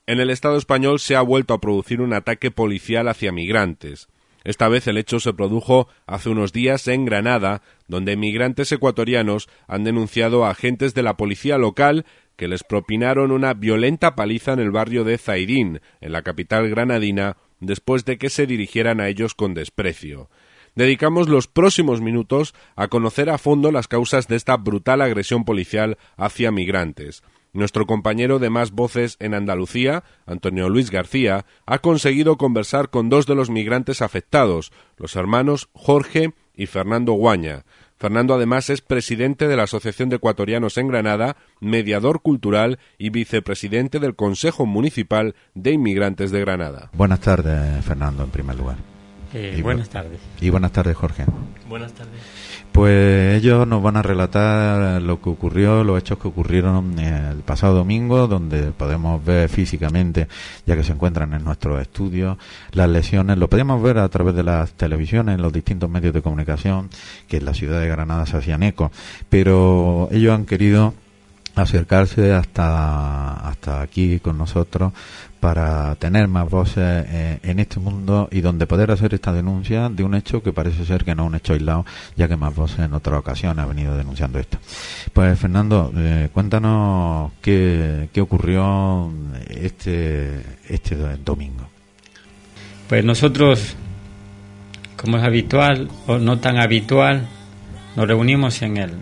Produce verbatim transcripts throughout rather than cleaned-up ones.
En el Estado español se ha vuelto a producir un ataque policial hacia migrantes. Esta vez el hecho se produjo hace unos días en Granada, donde migrantes ecuatorianos han denunciado a agentes de la policía local que les propinaron una violenta paliza en el barrio de Zairín, en la capital granadina, después de que se dirigieran a ellos con desprecio. Dedicamos los próximos minutos a conocer a fondo las causas de esta brutal agresión policial hacia migrantes. Nuestro compañero de Más Voces en Andalucía, Antonio Luis García, ha conseguido conversar con dos de los migrantes afectados, los hermanos Jorge y Fernando Guaña. Fernando además es presidente de la Asociación de Ecuatorianos en Granada, mediador cultural y vicepresidente del Consejo Municipal de Inmigrantes de Granada. Buenas tardes, Fernando, en primer lugar. Eh, buenas tardes. Y buenas tardes, Jorge. Buenas tardes. Pues ellos nos van a relatar lo que ocurrió, los hechos que ocurrieron el pasado domingo, donde podemos ver físicamente, ya que se encuentran en nuestros estudios, las lesiones. Lo podemos ver a través de las televisiones, en los distintos medios de comunicación que en la ciudad de Granada se hacían eco, pero ellos han querido acercarse hasta hasta aquí con nosotros para tener más voces eh, en este mundo y donde poder hacer esta denuncia de un hecho que parece ser que no es un hecho aislado, ya que Más Voces en otras ocasiones ha venido denunciando esto. Pues Fernando, eh, cuéntanos qué, qué ocurrió este este domingo. Pues nosotros, como es habitual o no tan habitual, nos reunimos en el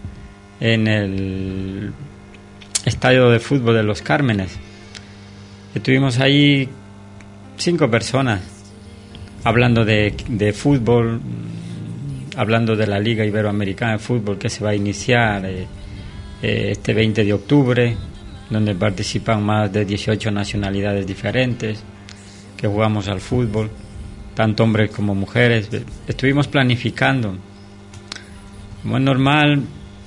en el estadio de fútbol de Los Cármenes. Estuvimos ahí cinco personas hablando de, de fútbol, hablando de la Liga Iberoamericana de Fútbol que se va a iniciar eh, eh, este veinte de octubre, donde participan más de dieciocho nacionalidades diferentes que jugamos al fútbol, tanto hombres como mujeres. Estuvimos planificando, como es normal.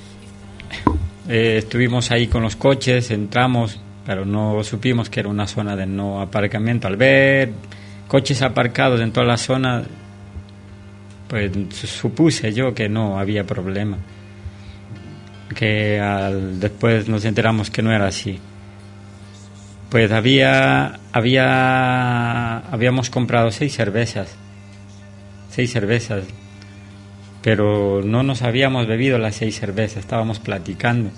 Eh, estuvimos ahí con los coches, entramos, pero no supimos que era una zona de no aparcamiento. Al ver coches aparcados en toda la zona, pues supuse yo que no había problema. Que al, después nos enteramos que no era así. Pues había, había, habíamos comprado seis cervezas, seis cervezas. Pero no nos habíamos bebido las seis cervezas, estábamos platicando.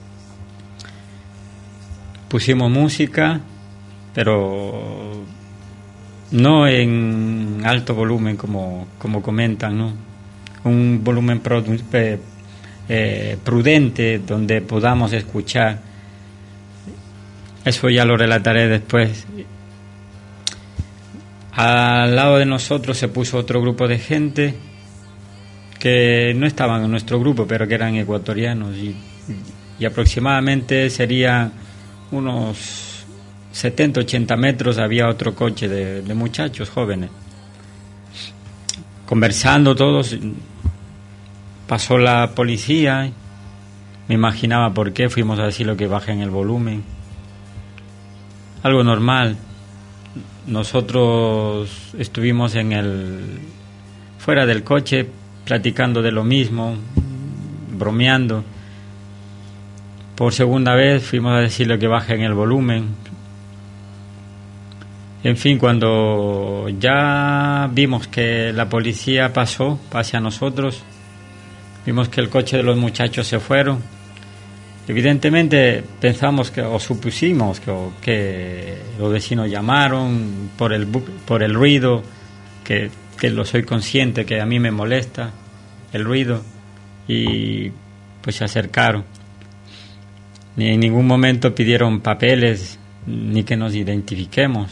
Pusimos música, pero no en alto volumen como, como comentan, ¿no? Un volumen produ- eh, eh, prudente donde podamos escuchar. Eso ya lo relataré después. Al lado de nosotros se puso otro grupo de gente que no estaban en nuestro grupo, pero que eran ecuatorianos, y, y aproximadamente serían unos setenta, ochenta metros había otro coche de, de muchachos jóvenes. Conversando todos, pasó la policía, me imaginaba por qué, fuimos a decirle que bajen el volumen. Algo normal. Nosotros estuvimos en el fuera del coche platicando de lo mismo, bromeando. Por segunda vez fuimos a decirle que bajen el volumen. En fin, cuando ya vimos que la policía pasó hacia nosotros, vimos que el coche de los muchachos se fueron. Evidentemente pensamos que, o supusimos que, o que los vecinos llamaron por el, por el ruido, que que lo soy consciente, que a mí me molesta el ruido, y pues se acercaron. Ni en ningún momento pidieron papeles ni que nos identifiquemos.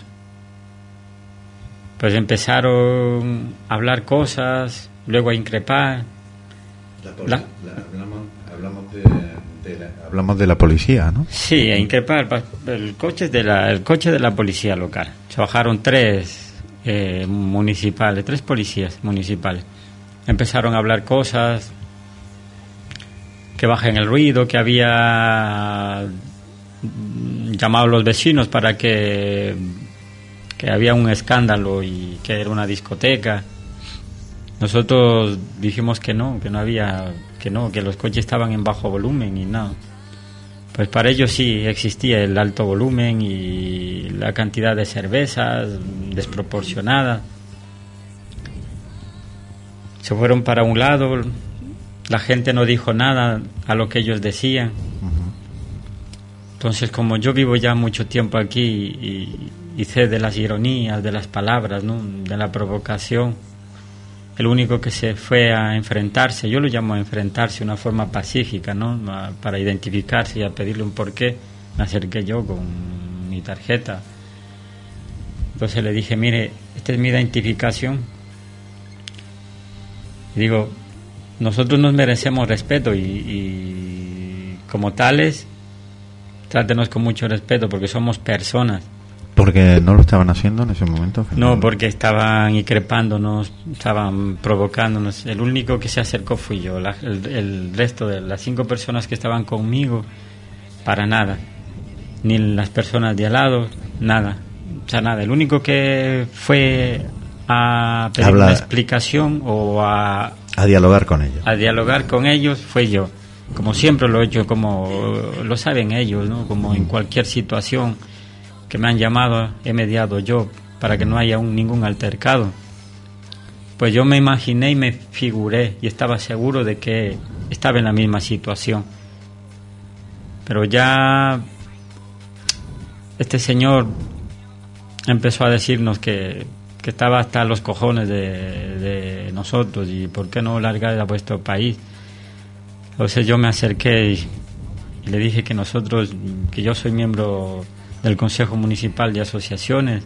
Pues empezaron a hablar cosas, luego a increpar. La poli- la, hablamos, hablamos, de, de la, hablamos de la policía, ¿no? Sí, a increpar. El coche de la, el coche de la policía local. Se bajaron tres Eh, municipales, tres policías municipales. Empezaron a hablar cosas, que bajen el ruido, que había llamado a los vecinos para que que había un escándalo y que era una discoteca. Nosotros dijimos que no, que no había, que no, que los coches estaban en bajo volumen y no. pues para ellos sí existía el alto volumen y la cantidad de cervezas desproporcionada. Se fueron para un lado, la gente no dijo nada a lo que ellos decían. Entonces, como yo vivo ya mucho tiempo aquí y, y sé de las ironías, de las palabras, ¿no?, de la provocación, el único que se fue a enfrentarse, yo lo llamo a enfrentarse de una forma pacífica, ¿no?, a, para identificarse y a pedirle un porqué, me acerqué yo con mi tarjeta. Entonces le dije, mire, esta es mi identificación. Y digo, nosotros nos merecemos respeto y, y como tales, trátenos con mucho respeto porque somos personas. ¿Porque no lo estaban haciendo en ese momento? No, porque estaban increpándonos, estaban provocándonos. El único que se acercó fui yo. La, el, el resto de las cinco personas que estaban conmigo, para nada. Ni las personas de al lado, nada. O sea, nada. El único que fue a pedir Habla, una explicación o a... A dialogar con ellos. A dialogar con ellos fue yo. Como siempre lo he hecho, como lo saben ellos, ¿no? Como en cualquier situación que me han llamado, he mediado yo para que no haya un, ningún altercado. Pues yo me imaginé y me figuré y estaba seguro de que estaba en la misma situación. Pero ya este señor empezó a decirnos que, que estaba hasta los cojones de, de nosotros y por qué no largar a vuestro país. Entonces yo me acerqué y, y le dije que nosotros, que yo soy miembro del Consejo Municipal de Asociaciones,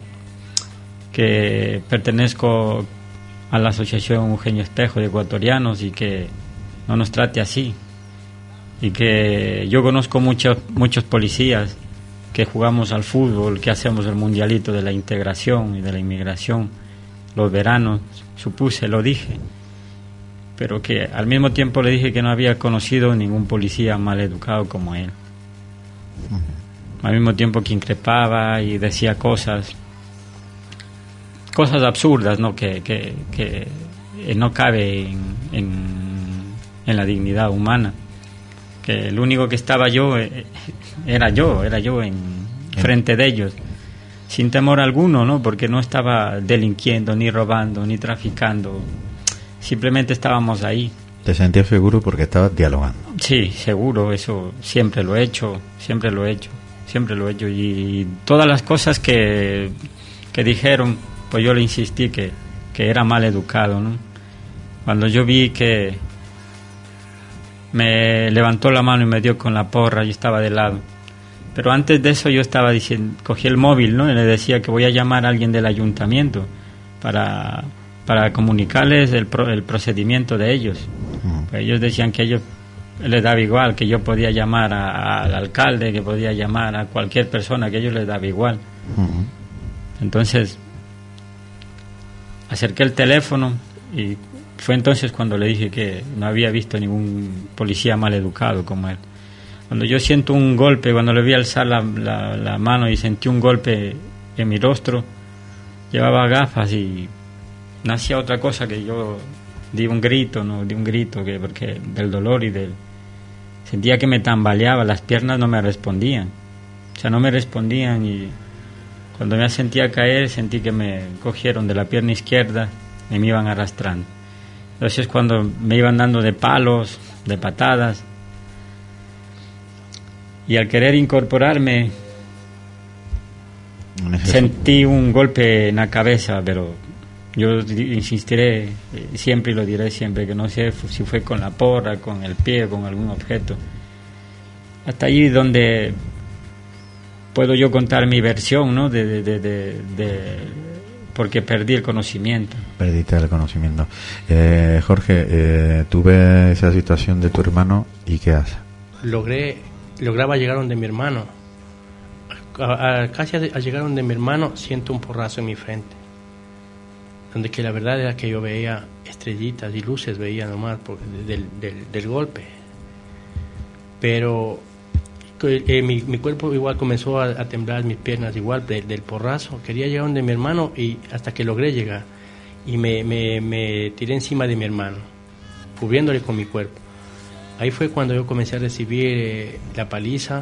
que pertenezco a la Asociación Eugenio Espejo de Ecuatorianos y que no nos trate así. Y que yo conozco muchos muchos policías que jugamos al fútbol, que hacemos el mundialito de la integración y de la inmigración los veranos, supuse, lo dije. Pero que al mismo tiempo le dije que no había conocido ningún policía mal educado como él. Uh-huh. Al mismo tiempo que increpaba y decía cosas, cosas absurdas, ¿no? Que, que, que no cabe en, en, en la dignidad humana. Que el único que estaba yo eh, era yo, era yo en frente de ellos, sin temor alguno, ¿no? Porque no estaba delinquiendo, ni robando, ni traficando. Simplemente estábamos ahí. ¿Te sentías seguro porque estabas dialogando? Sí, seguro, eso siempre lo he hecho, siempre lo he hecho, siempre lo he hecho. Y todas las cosas que, que dijeron, pues yo le insistí que, que era mal educado, ¿no? Cuando yo vi que me levantó la mano y me dio con la porra, yo estaba de lado. Pero antes de eso yo estaba diciendo, cogí el móvil, ¿no? Y le decía que voy a llamar a alguien del ayuntamiento para... para comunicarles el, pro, el procedimiento de ellos. Uh-huh. Pues ellos decían que ellos les daba igual, que yo podía llamar a, a, al alcalde, que podía llamar a cualquier persona, que a ellos les daba igual. Uh-huh. Entonces, acerqué el teléfono y fue entonces cuando le dije que no había visto ningún policía mal educado como él. Cuando yo siento un golpe, cuando le vi alzar la, la, la mano y sentí un golpe en mi rostro, llevaba gafas y no hacía otra cosa que yo di un grito, no di un grito que porque del dolor y del sentía que me tambaleaba, las piernas no me respondían, o sea, no me respondían y cuando me sentía caer sentí que me cogieron de la pierna izquierda y me iban arrastrando. Entonces cuando me iban dando de palos, de patadas, y al querer incorporarme sentí un golpe en la cabeza, pero yo insistiré siempre y lo diré siempre, que no sé si fue con la porra, con el pie, con algún objeto. Hasta allí donde puedo yo contar mi versión, ¿no? De, de, de, de, de porque perdí el conocimiento. Perdiste el conocimiento. Eh, Jorge, eh, tuve esa situación de tu hermano y ¿qué haces? Logré, lograba llegar donde mi hermano. A, a, casi a llegar donde mi hermano siento un porrazo en mi frente. Donde que la verdad era que yo veía estrellitas y luces, veía nomás por, del, del, del golpe. Pero eh, mi, mi cuerpo igual comenzó a, a temblar, mis piernas igual de, del porrazo. Quería llegar donde mi hermano y hasta que logré llegar. Y me, me, me tiré encima de mi hermano, cubriéndole con mi cuerpo. Ahí fue cuando yo comencé a recibir eh, la paliza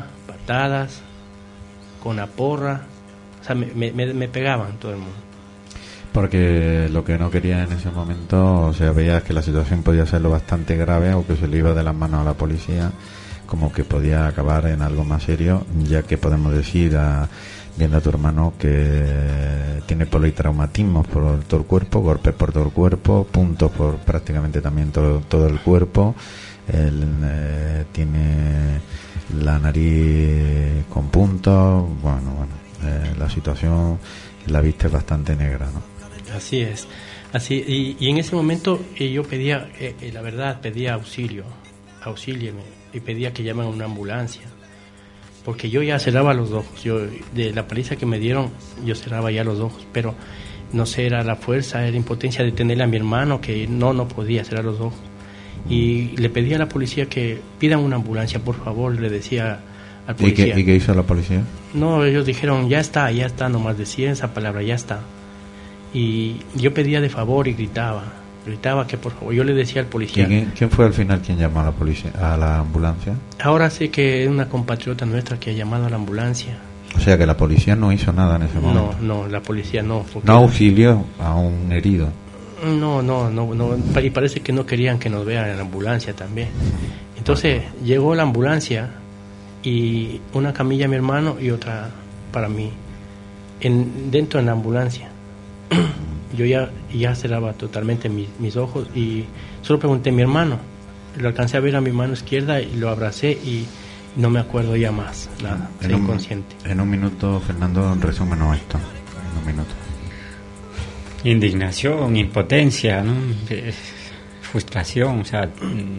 patadas, con la porra, o sea, me, me, me pegaban todo el mundo. Porque lo que no quería en ese momento, o sea, veía que la situación podía ser lo bastante grave o que se le iba de las manos a la policía, como que podía acabar en algo más serio, ya que podemos decir, a, viendo a tu hermano, que tiene politraumatismos por todo el cuerpo, golpes por todo el cuerpo, puntos por prácticamente también todo, todo el cuerpo. Él eh, tiene la nariz con puntos, bueno, bueno, eh, la situación, la vista es bastante negra, ¿no? Así es, así y, y en ese momento eh, yo pedía, eh, eh, la verdad, pedía auxilio, auxílieme, y pedía que llamen a una ambulancia, porque yo ya cerraba los ojos, yo de la paliza que me dieron, yo cerraba ya los ojos, pero no sé, era la fuerza, era la impotencia de tenerle a mi hermano que no, no podía cerrar los ojos. Y le pedí a la policía que pidan una ambulancia, por favor, le decía al policía. ¿Y qué, ¿y qué hizo la policía? No, ellos dijeron, ya está, ya está, nomás decían esa palabra, ya está. Y yo pedía de favor y gritaba, gritaba que por favor, yo le decía al policía. ¿Quién, quién fue al final quien llamó a la policía, a la ambulancia? Ahora sé que es una compatriota nuestra que ha llamado a la ambulancia. O sea que la policía no hizo nada en ese momento. No, no, la policía no. No auxilió a un herido. No, no, no, no, y parece que no querían que nos vean en la ambulancia también. Entonces llegó la ambulancia y una camilla a mi hermano y otra para mí, en, dentro de la ambulancia. Yo ya, ya cerraba totalmente mis, mis ojos y solo pregunté a mi hermano. Lo alcancé a ver a mi mano izquierda y lo abracé y no me acuerdo ya más, nada, en soy un, inconsciente. En un minuto, Fernando, resúmenos esto, en un minuto. Indignación, impotencia, ¿no? Frustración, o sea,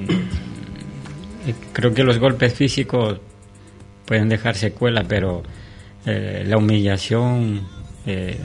creo que los golpes físicos pueden dejar secuela, pero eh, la humillación eh,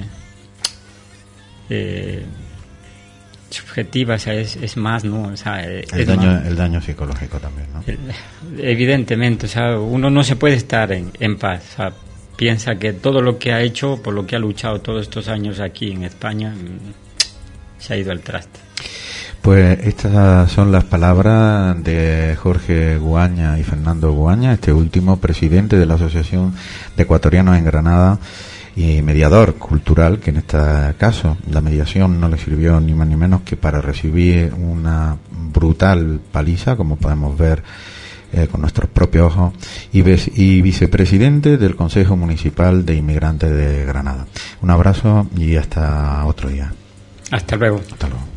eh, subjetiva, o sea, es, es más, ¿no? O sea, el, es daño, más, el daño psicológico también, ¿no? Evidentemente, o sea, uno no se puede estar en, en paz, o sea, piensa que todo lo que ha hecho, por lo que ha luchado todos estos años aquí en España, se ha ido al traste. Pues estas son las palabras de Jorge Guaña y Fernando Guaña, este último presidente de la Asociación de Ecuatorianos en Granada y mediador cultural, que en este caso la mediación no le sirvió ni más ni menos que para recibir una brutal paliza, como podemos ver Eh, con nuestros propios ojos, y, y vicepresidente del Consejo Municipal de Inmigrantes de Granada. Un abrazo y hasta otro día. Hasta luego. Hasta luego.